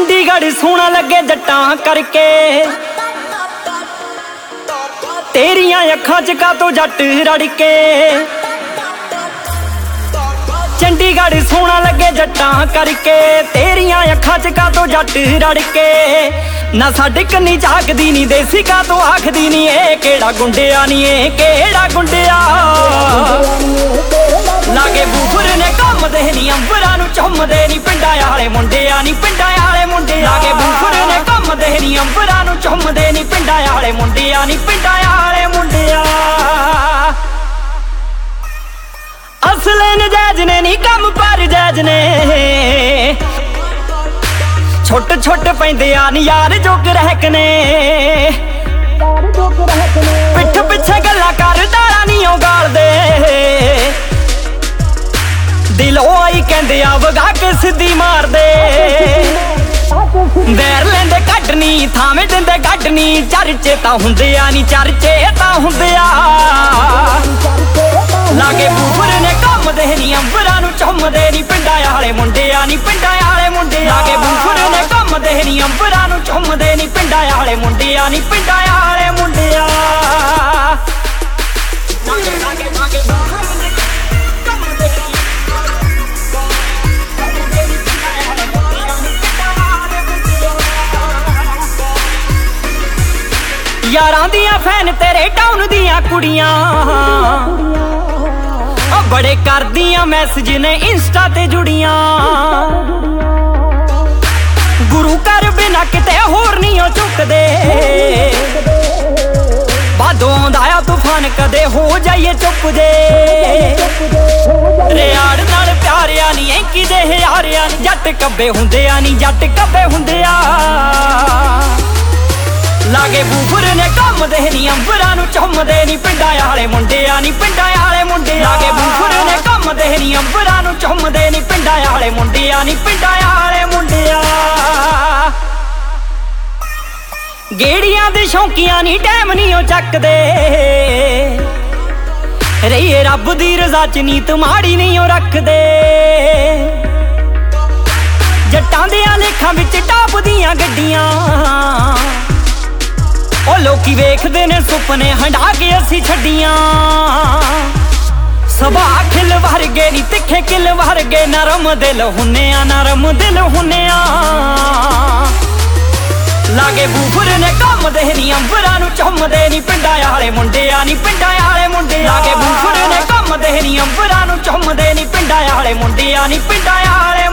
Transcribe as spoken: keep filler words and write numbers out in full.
ਚੰਡੀਗੜ੍ਹ ਸੋਹਣਾ ਲੱਗੇ ਜੱਟਾਂ ਕਰਕੇ, ਤੇਰੀਆਂ ਅੱਖਾਂ ਚ ਕਾਤੋਂ ਜੱਟ ਰੜ ਕੇ। ਚੰਡੀਗੜ੍ਹ ਸੋਹਣਾ ਲੱਗੇ ਜੱਟਾਂ ਕਰਕੇ, ਤੇਰੀਆਂ ਅੱਖਾਂ ਚ ਕਾਤੋਂ ਜੱਟ ਰੜ ਕੇ। ਨਾ ਸਾਡੇ ਕੰਨੀ ਝਾਕਦੀ ਨੀ ਦੇਸੀ ਕਾਤੋਂ ਆਖਦੀ ਨੀ, ਇਹ ਕਿਹੜਾ ਗੁੰਡਿਆ ਨੀ, ਇਹ ਕਿਹੜਾ ਗੁੰਡਿਆ। ਲਾਗੇ ਬੂਫਰ ਨੇ ਘੁੰਮਦੇ ਨੀ ਅੰਬਰਾਂ ਨੂੰ ਚੁੰਮਦੇ ਨੀ, ਪਿੰਡਾਂ ਵਾਲੇ ਮੁੰਡਿਆਂ ਨੀ, ਪਿੰਡਾਂ ਵਾਲੇ ਮੁੰਡੇ। ਲਾਗੇ ਬੂਫਰ ਨੇ ਘੁੰਮਦੇ ਨੀ ਅੰਬਰਾਂ ਨੂੰ ਚੁੰਮਦੇ ਨੀ, ਪਿੰਡਾਂ ਵਾਲੇ ਮੁੰਡਿਆਂ ਨੀ, ਪਿੰਡਾਂ ਵਾਲੇ ਮੁੰਡਿਆਂ। ਅਸਲੇ ਨਜਾਇਜ਼ ਨੇ ਨੀ ਕੰਮ ਪਰ ਜਾਇਜ਼ ਨੇ, ਛੁੱਟ ਛੁੱਟ ਪੈਂਦੇ ਆ ਨੀ ਯਾਰ ਜੋਗ ਰਹਿਕ ਨੇ। ਪਿੱਠ ਪਿੱਛੇ ਗੱਲਾਂ ਕਰ ਦਾਲਾਂ ਨੀ ਉਹ ਗਾਲਦੇ, ਦਿਲੋਂ ਆਈ ਕਹਿੰਦੇ ਆ ਵਗਾ ਕੇ ਸਿੱਧੀ ਮਾਰਦੇ। ਵੈਰ ਲੈਂਦੇ ਕੱਢਣੀ ਥਾਵੇਂ ਦਿੰਦੇ ਗੱਡਣੀ, ਚਰਚੇ ਤਾਂ ਹੁੰਦੇ ਆ ਨੀ, ਚਰਚੇ ਤਾਂ ਹੁੰਦੇ ਆ। ਲਾਗੇ ਬੂਫਰ ਨੇ ਘੁੰਮਦੇ ਨੀ ਅੰਬਰਾਂ ਨੂੰ ਚੁੰਮਦੇ ਨੀ, ਪਿੰਡਾਂ ਵਾਲੇ ਮੁੰਡਿਆਂ ਨੀ, ਪਿੰਡਾਂ ਵਾਲੇ ਮੁੰਡੇ। ਲਾਗੇ ਬੂਫਰ ਨੇ ਘੁੰਮਦੇ ਨੀ ਅੰਬਰਾਂ ਨੂੰ ਚੁੰਮਦੇ ਨੀ, ਪਿੰਡਾਂ ਵਾਲੇ ਮੁੰਡਿਆਂ ਨੀ, ਪਿੰਡਾਂ ਵਾਲੇ ਮੁੰਡਿਆਂ। ਯਾਰਾਂ ਦੀਆਂ ਫੈਨ ਤੇਰੇ ਟਾਊਨ ਦੀਆਂ ਕੁੜੀਆਂ, ਬੜੇ ਕਰਦੀਆਂ ਮੈਸੇਜ ਨੇ ਇੰਸਟਾ ਤੇ ਜੁੜੀਆਂ। ਗੁਰੂ ਘਰ ਬਿਨਾ ਕਿਤੇ ਹੋਰ ਨਹੀਂ ਉਹ ਚੁੱਕਦੇ, ਬਾਦੋਂ ਆਉਂਦਾ ਆ ਤੂਫਾਨ ਕਦੇ ਹੋ ਜਾਈਏ ਚੁੱਪ ਜੇ। ਰਿਆੜ ਨਾਲ ਪਿਆਰਿਆ ਨੀ ਐਂਕੀ ਦੇ ਹਾਰਿਆ ਨੀ, ਜੱਟ ਕੱਬੇ ਹੁੰਦੇ ਆ ਨੀ, ਜੱਟ ਕੱਬੇ ਹੁੰਦੇ ਆ। ਲਾਗੇ ਬੂਫਰ ਨੇ ਘੁੰਮਦੇ ਨੀ ਅੰਬਰਾਂ ਨੂੰ ਚੁੰਮਦੇ ਨੀ, ਪਿੰਡਾਂ ਵਾਲੇ ਮੁੰਡਿਆਂ ਨੀ, ਪਿੰਡਾਂ ਵਾਲੇ ਮੁੰਡੇ। ਲਾਗੇ ਬੂਫਰ ਨੇ ਘੁੰਮਦੇ ਨੀ ਅੰਬਰਾਂ ਨੂੰ ਚੁੰਮਦੇ ਨੀ, ਪਿੰਡਾਂ ਵਾਲੇ ਮੁੰਡਿਆਂ ਨੀ, ਪਿੰਡਾਂ ਵਾਲੇ ਮੁੰਡਿਆਂ। ਗੇੜੀਆਂ ਦੇ ਸ਼ੌਂਕੀਆਂ ਨੀ ਟਾਈਮ ਨੀ ਉਹ ਚੱਕਦੇ, ਰਹੀਏ ਰੱਬ ਦੀ ਰਜ਼ਾ ਚ ਨੀਤ ਮਾੜੀ ਨਹੀਂ ਉਹ ਰੱਖਦੇ। ਜੱਟਾਂ ਦੇ ਲੇਖਾਂ ਵਿੱਚ ਟਾਪ ਦੀਆਂ ਗੱਡੀਆਂ, ਉਹ ਲੋਕੀ ਵੇਖਦੇ ਨੇ ਸੁਪਨੇ ਹੰਡਾ ਕੇ ਅਸੀਂ ਛੱਡੀਆਂ। ਸੁਭਾਅ ਖਿਲ ਵਰਗੇ ਨੀ ਤਿੱਖੇ ਕਿਲ ਵਰਗੇ, ਨਰਮ ਦਿਲ ਹੁੰਨੇ ਆ, ਨਰਮ ਦਿਲ ਹੁੰਨੇ ਆ। ਲਾਗੇ ਬੂਫਰ ਨੇ ਘੁੰਮਦੇ ਨੀ ਅੰਬਰਾਂ ਨੂੰ ਚੁੰਮਦੇ ਨੀ, ਪਿੰਡਾਂ ਵਾਲੇ ਮੁੰਡਿਆਂ ਨੀ, ਪਿੰਡਾਂ ਵਾਲੇ ਮੁੰਡੇ। ਲਾਗੇ ਬੂਫਰ ਨੇ ਘੁੰਮਦੇ ਨੀ ਅੰਬਰਾਂ ਨੂੰ ਚੁੰਮਦੇ ਨੀ, ਪਿੰਡਾਂ ਵਾਲੇ ਮੁੰਡਿਆਂ ਨੀ, ਪਿੰਡਾਂ ਵਾਲੇ